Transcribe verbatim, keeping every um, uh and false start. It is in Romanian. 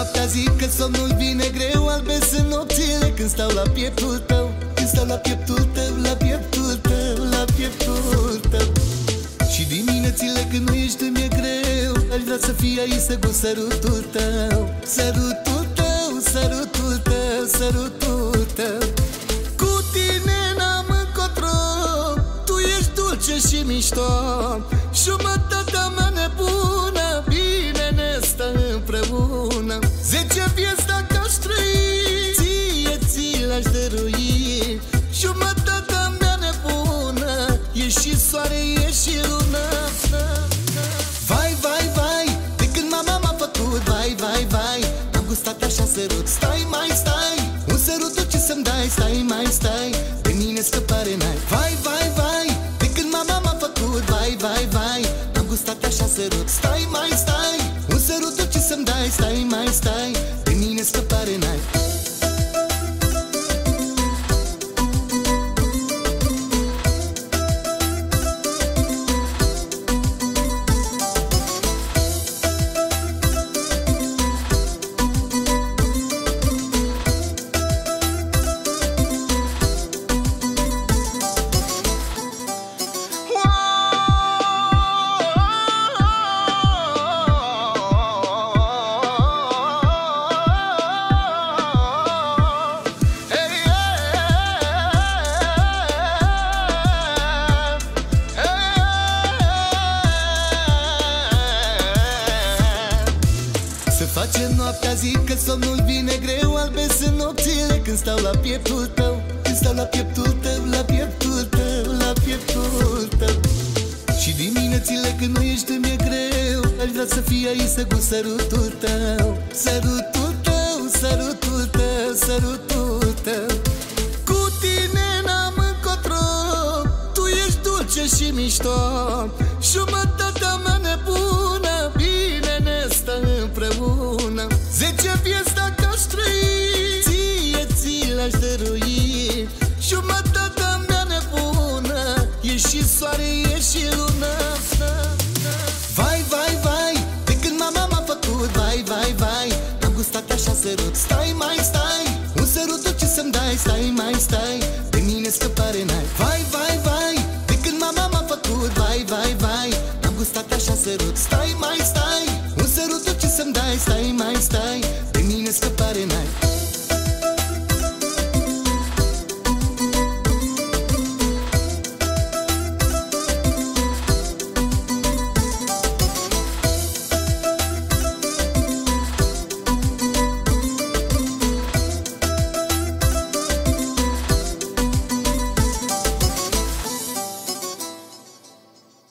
noaptea, zic că somnul vine greu. Albe sunt nopțile când stau la pieptul tău, când stau la pieptul tău, la pieptul tău, la pieptul tău. Și diminețile când nu ești mi-e greu, aș vrea să fii aici să gust sărutul tău, sărutul tău, sărutul tău, sărutul tău. Cu tine n-am încotro, tu ești dulce și mișto, jumătatea mea nebună, bine ne stă împreună. Zece vieți dacă aș trăi, ție, ție le-aș dărui. Jumătatea mea nebună, e și soare, e și lună. Vai, vai, vai, de când mama m-a făcut, vai, vai, vai, am gustat așa sărut. Stai, mai stai, un sărut tot ce să-mi dai. Stai, mai stai, de mine scăpare n-ai. Vai, vai, vai, de când mama m-a făcut, vai, vai, vai, am gustat așa sărut. Stai, mai stai, un sărut tot ce să-mi dai. Stai, mai stai, de mine scăpare n-ai. Se face noaptea, zic că somnul vine greu. Albe sunt nopțile când stau la pieptul tău, când stau la pieptul tău, la pieptul tău, la pieptul tău. Și diminețile când nu ești mi-e greu, aș vrea să fii aici să gust sărutul tău, sărutul tău, sărutul tău, sărutul tău. Cu tine n-am încotro, tu ești dulce și mișto, jumătatea mea nebună, bine ne stă împreună. Zece vieți dacă aș trăi, ție, ție le-aș dărui. Jumătatea mea nebună, e și soare, e și lună. Vai, vai, vai, de când mama m-a făcut, vai, vai, vai, am gustat așa sărut. Stai, mai stai, un sărut tot ce să-mi dai. Stai, mai stai, de mine scăpare n-ai. Vai,